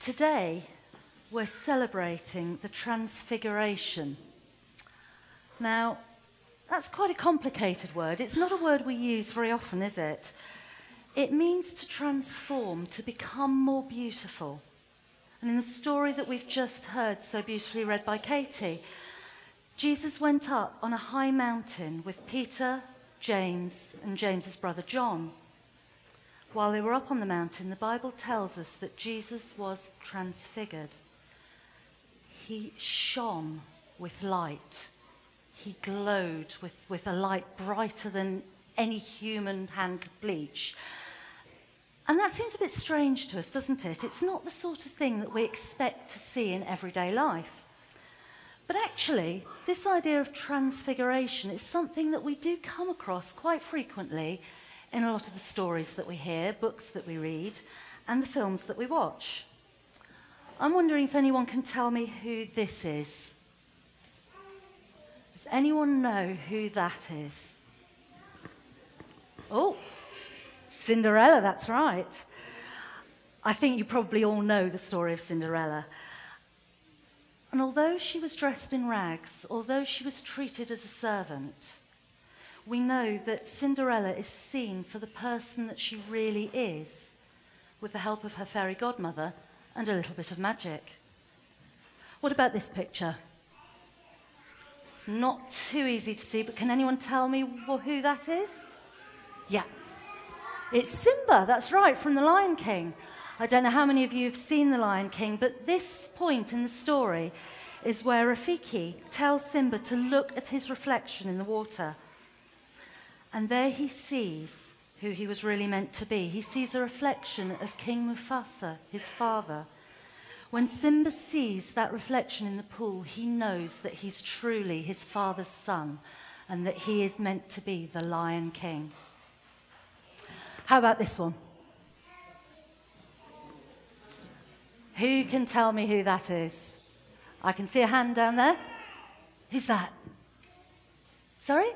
Today, we're celebrating the Transfiguration. Now, that's quite a complicated word. It's not a word we use very often, is it? It means to transform, to become more beautiful. And in the story that we've just heard, so beautifully read by Katie, Jesus went up on a high mountain with Peter, James, and James's brother John. While they were up on the mountain, the Bible tells us that Jesus was transfigured. He shone with light. He glowed with a light brighter than any human hand could bleach. And that seems a bit strange to us, doesn't it? It's not the sort of thing that we expect to see in everyday life. But actually, this idea of transfiguration is something that we do come across quite frequently in a lot of the stories that we hear, books that we read, and the films that we watch. I'm wondering if anyone can tell me who this is. Does anyone know who that is? Oh, Cinderella, that's right. I think you probably all know the story of Cinderella. And although she was dressed in rags, although she was treated as a servant, we know that Cinderella is seen for the person that she really is, with the help of her fairy godmother and a little bit of magic. What about this picture? It's not too easy to see, but can anyone tell me who that is? Yeah. It's Simba, that's right, from The Lion King. I don't know how many of you have seen The Lion King, but this point in the story is where Rafiki tells Simba to look at his reflection in the water. And there he sees who he was really meant to be. He sees a reflection of King Mufasa, his father. When Simba sees that reflection in the pool, he knows that he's truly his father's son and that he is meant to be the Lion King. How about this one? Who can tell me who that is? I can see a hand down there. Who's that? Sorry?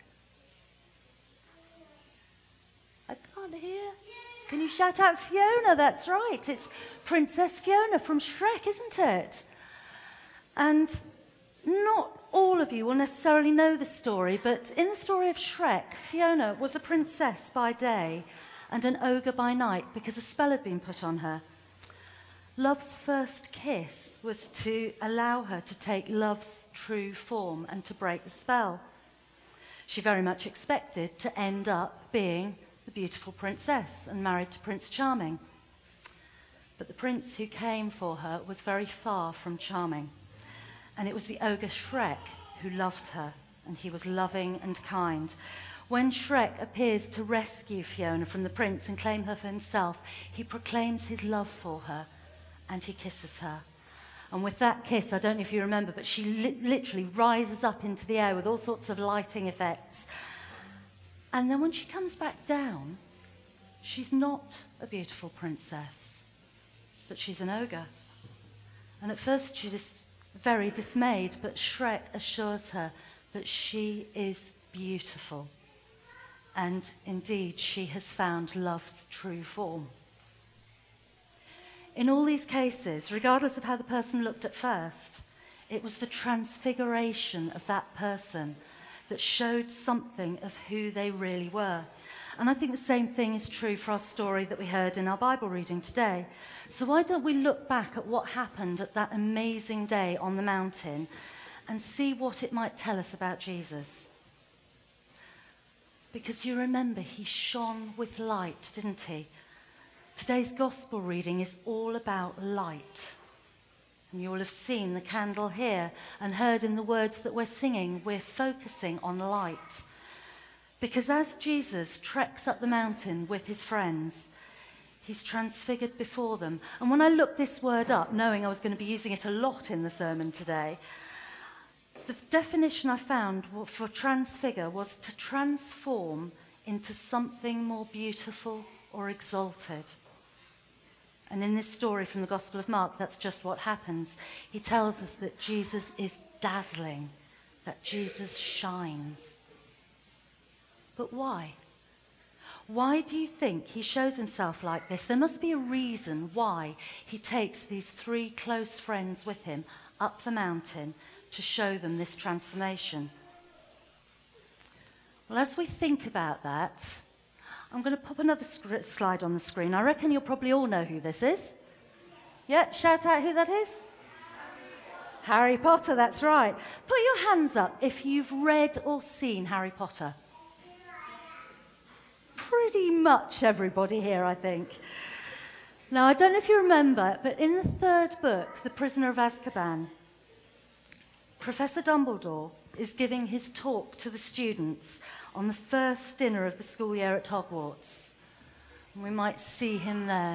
I can't hear. Can you shout out Fiona? That's right. It's Princess Fiona from Shrek, isn't it? And not all of you will necessarily know the story, but in the story of Shrek, Fiona was a princess by day and an ogre by night because a spell had been put on her. Love's first kiss was to allow her to take love's true form and to break the spell. She very much expected to end up being the beautiful princess and married to Prince Charming. But the prince who came for her was very far from charming. And it was the ogre Shrek who loved her, and he was loving and kind. When Shrek appears to rescue Fiona from the prince and claim her for himself, he proclaims his love for her, and he kisses her. And with that kiss, I don't know if you remember, but she literally rises up into the air with all sorts of lighting effects. And then when she comes back down, she's not a beautiful princess, but she's an ogre. And at first she's just very dismayed, but Shrek assures her that she is beautiful. And indeed, she has found love's true form. In all these cases, regardless of how the person looked at first, it was the transfiguration of that person that showed something of who they really were. And I think the same thing is true for our story that we heard in our Bible reading today. So why don't we look back at what happened at that amazing day on the mountain and see what it might tell us about Jesus? Because you remember, he shone with light, didn't he? Today's gospel reading is all about light. And you will have seen the candle here and heard in the words that we're singing, we're focusing on light. Because as Jesus treks up the mountain with his friends, he's transfigured before them. And when I looked this word up, knowing I was going to be using it a lot in the sermon today, the definition I found for transfigure was to transform into something more beautiful or exalted. And in this story from the Gospel of Mark, that's just what happens. He tells us that Jesus is dazzling, that Jesus shines. But why? Why do you think he shows himself like this? There must be a reason why he takes these 3 close friends with him up the mountain to show them this transformation. Well, as we think about that, I'm going to pop another slide on the screen. I reckon you'll probably all know who this is. Yeah, shout out who that is. Harry Potter, that's right. Put your hands up if you've read or seen Harry Potter. Pretty much everybody here, I think. Now, I don't know if you remember, but in the 3rd book, The Prisoner of Azkaban, Professor Dumbledore is giving his talk to the students on the first dinner of the school year at Hogwarts. We might see him there.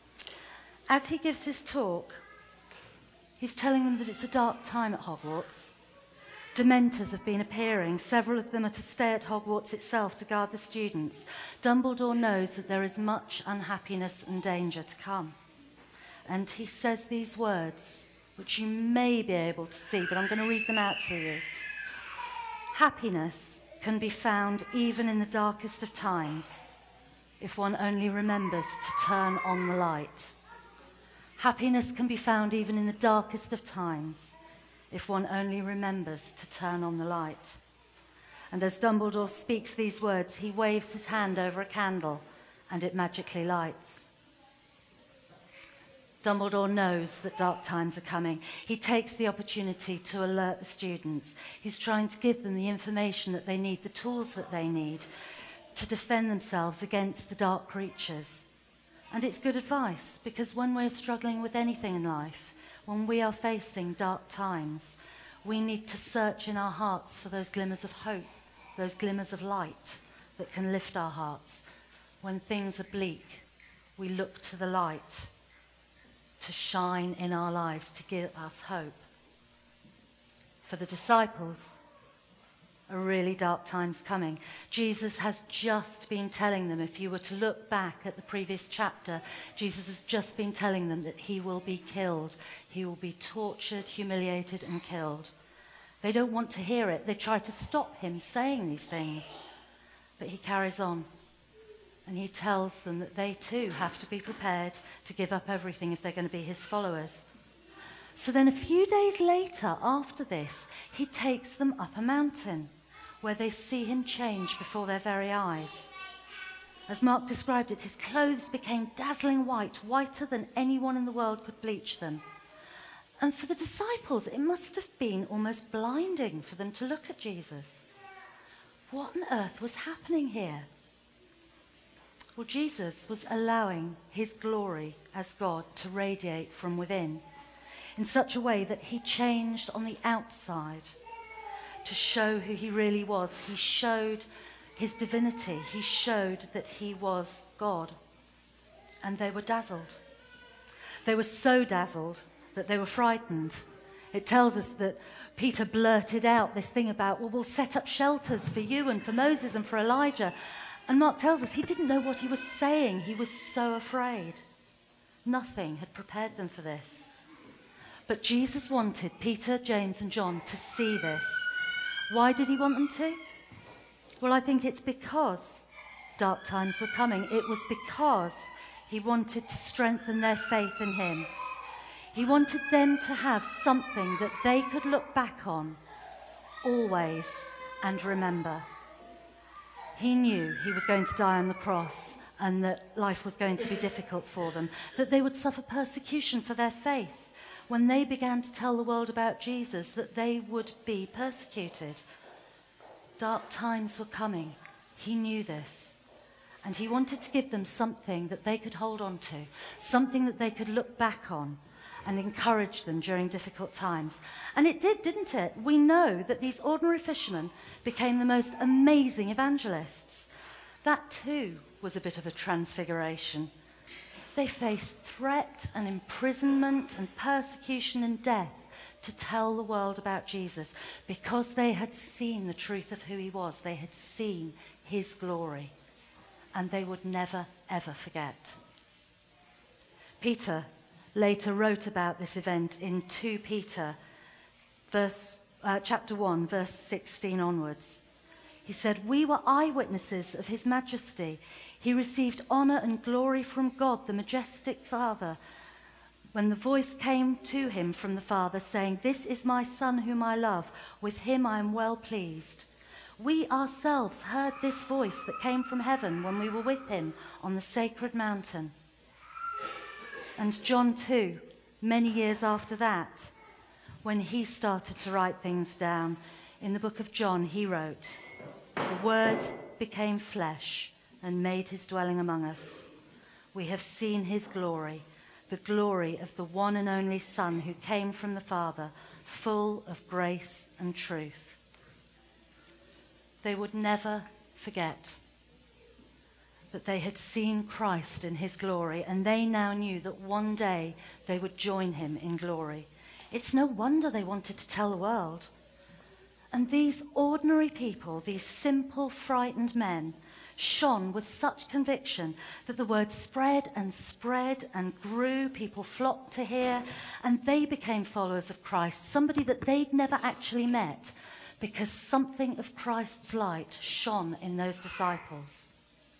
As he gives his talk, he's telling them that it's a dark time at Hogwarts. Dementors have been appearing. Several of them are to stay at Hogwarts itself to guard the students. Dumbledore knows that there is much unhappiness and danger to come. And he says these words, which you may be able to see, but I'm going to read them out to you. Happiness can be found even in the darkest of times if one only remembers to turn on the light. Happiness can be found even in the darkest of times if one only remembers to turn on the light. And as Dumbledore speaks these words, he waves his hand over a candle and it magically lights. Dumbledore knows that dark times are coming. He takes the opportunity to alert the students. He's trying to give them the information that they need, the tools that they need to defend themselves against the dark creatures. And it's good advice, because when we're struggling with anything in life, when we are facing dark times, we need to search in our hearts for those glimmers of hope, those glimmers of light that can lift our hearts. When things are bleak, we look to the light to shine in our lives, to give us hope. For the disciples, are really dark times coming. Jesus has just been telling them, if you were to look back at the previous chapter, Jesus has just been telling them that he will be killed. He will be tortured, humiliated, and killed. They don't want to hear it. They try to stop him saying these things. But he carries on. And he tells them that they too have to be prepared to give up everything if they're going to be his followers. So then a few days later, after this, he takes them up a mountain where they see him change before their very eyes. As Mark described it, his clothes became dazzling white, whiter than anyone in the world could bleach them. And for the disciples, it must have been almost blinding for them to look at Jesus. What on earth was happening here? Well, Jesus was allowing his glory as God to radiate from within in such a way that he changed on the outside to show who he really was. He showed his divinity. He showed that he was God. And they were dazzled. They were so dazzled that they were frightened. It tells us that Peter blurted out this thing about, well, we'll set up shelters for you and for Moses and for Elijah. And Mark tells us he didn't know what he was saying. He was so afraid. Nothing had prepared them for this. But Jesus wanted Peter, James, and John to see this. Why did he want them to? Well, I think it's because dark times were coming. It was because he wanted to strengthen their faith in him. He wanted them to have something that they could look back on always and remember. He knew he was going to die on the cross and that life was going to be difficult for them, that they would suffer persecution for their faith. When they began to tell the world about Jesus, that they would be persecuted. Dark times were coming. He knew this. And he wanted to give them something that they could hold on to, something that they could look back on and encourage them during difficult times. And it did, didn't it? We know that these ordinary fishermen became the most amazing evangelists. That too was a bit of a transfiguration. They faced threat and imprisonment and persecution and death to tell the world about Jesus because they had seen the truth of who he was. They had seen his glory, and they would never, ever forget. Peter later wrote about this event in 2 Peter, chapter 1, verse 16 onwards. He said, "We were eyewitnesses of his majesty. He received honor and glory from God, the majestic Father, when the voice came to him from the Father saying, "This is my Son whom I love. With him I am well pleased." We ourselves heard this voice that came from heaven when we were with him on the sacred mountain. And John too, many years after that, when he started to write things down, in the book of John he wrote, "The Word became flesh and made his dwelling among us. We have seen his glory, the glory of the one and only Son who came from the Father, full of grace and truth." They would never forget that they had seen Christ in his glory, and they now knew that one day they would join him in glory. It's no wonder they wanted to tell the world. And these ordinary people, these simple, frightened men, shone with such conviction that the word spread and grew. People flocked to hear, and they became followers of Christ, somebody that they'd never actually met, because something of Christ's light shone in those disciples.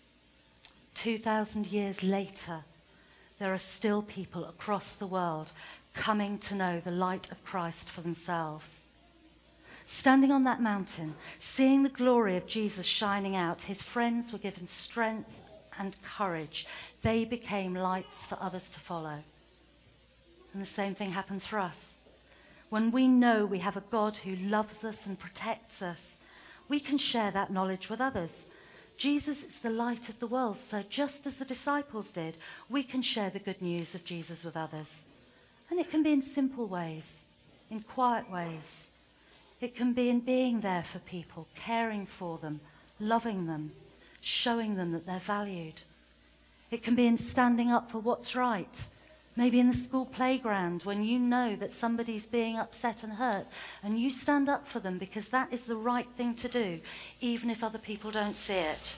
2,000 years later, there are still people across the world coming to know the light of Christ for themselves. Standing on that mountain, seeing the glory of Jesus shining out, his friends were given strength and courage. They became lights for others to follow. And the same thing happens for us. When we know we have a God who loves us and protects us, we can share that knowledge with others. Jesus is the light of the world, so just as the disciples did, we can share the good news of Jesus with others. And it can be in simple ways, in quiet ways. It can be in being there for people, caring for them, loving them, showing them that they're valued. It can be in standing up for what's right. Maybe in the school playground when you know that somebody's being upset and hurt, and you stand up for them because that is the right thing to do, even if other people don't see it.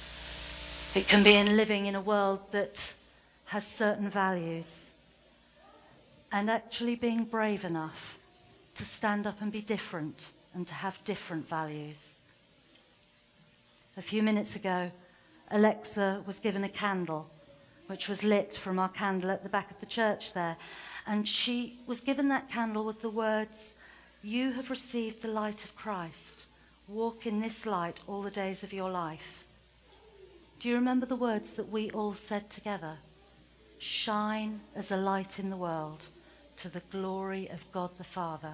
It can be in living in a world that has certain values and actually being brave enough to stand up and be different and to have different values. A few minutes ago, Alexa was given a candle, which was lit from our candle at the back of the church there. And she was given that candle with the words, "You have received the light of Christ. Walk in this light all the days of your life." Do you remember the words that we all said together? Shine as a light in the world to the glory of God the Father.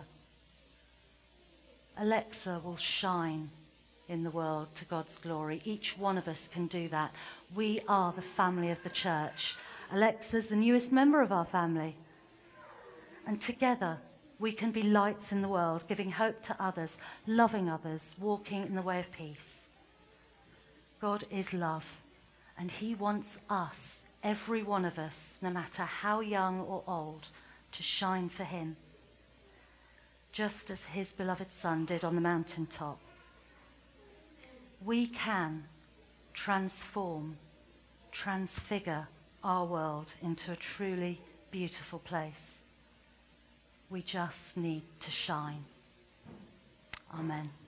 Alexa will shine in the world to God's glory. Each one of us can do that. We are the family of the church. Alexa's the newest member of our family. And together we can be lights in the world, giving hope to others, loving others, walking in the way of peace. God is love, and he wants us, every one of us, no matter how young or old, to shine for him, just as his beloved Son did on the mountaintop. We can transform, transfigure our world into a truly beautiful place. We just need to shine. Amen.